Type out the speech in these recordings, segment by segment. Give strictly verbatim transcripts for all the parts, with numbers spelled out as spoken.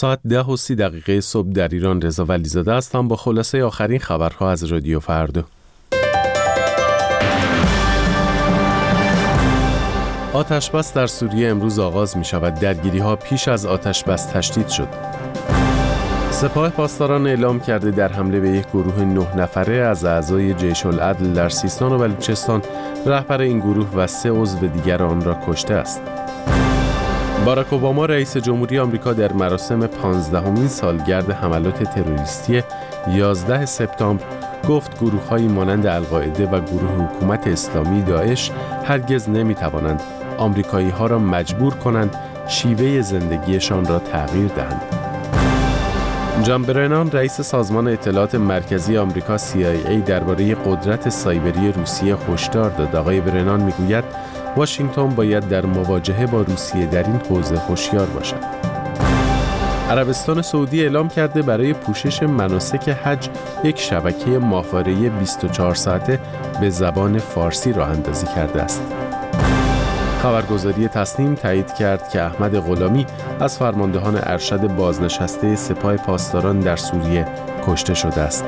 ساعت ده و سی دقیقه صبح در ایران. رضا ولیزاده هستم با خلاصه آخرین خبرها از رادیو فردا. آتش‌بس در سوریه امروز آغاز می شود. درگیری‌ها پیش از آتش‌بس تشدید شد. سپاه پاسداران اعلام کرده در حمله به یک گروه نه نفره از اعضای جیش العدل در سیستان و بلوچستان رهبر این گروه و سه عضو دیگر آن را کشته است. باراک اوباما رئیس جمهوری آمریکا در مراسم پانزدهمین سالگرد حملات تروریستی یازده سپتامبر گفت گروه‌هایی مانند القاعده و گروه حکومت اسلامی داعش هرگز نمی‌توانند آمریکایی‌ها را مجبور کنند شیوه زندگیشان را تغییر دهند. جان برنان رئیس سازمان اطلاعات مرکزی آمریکا سی آی ای درباره قدرت سایبری روسیه هشدار داد. آقای برنان میگوید واشنگتن باید در مواجهه با روسیه در این حوزه هوشیار باشد. عربستان سعودی اعلام کرده برای پوشش مناسک حج یک شبکه ماهواره‌ای بیست و چهار ساعته به زبان فارسی راه اندازی کرده است. خبرگزاری تصنیم تایید کرد که احمد غلامی از فرماندهان ارشد بازنشسته سپاه پاسداران در سوریه کشته شده است.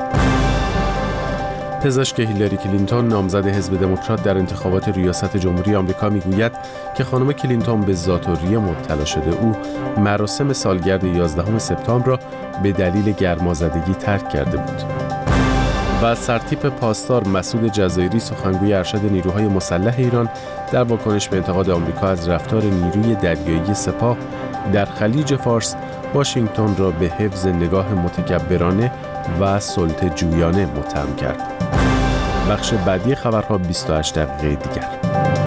پزشک هیلاری کلینتون نامزد حزب دموکرات در انتخابات ریاست جمهوری آمریکا میگوید که خانم کلینتون به ذات‌الریه مبتلا شده. او مراسم سالگرد یازدهم سپتامبر را به دلیل گرمازدگی ترک کرده بود. و سرتیپ پاسدار مسعود جزایری سخنگوی ارشد نیروهای مسلح ایران در واکنش به انتقاد آمریکا از رفتار نیروی دریایی سپاه در خلیج فارس واشنگتن را به حفظ نگاه متکبرانه و سلطه جویانه متهم کرد. بخش بعدی خبرها بیست و هشت دقیقه دیگر.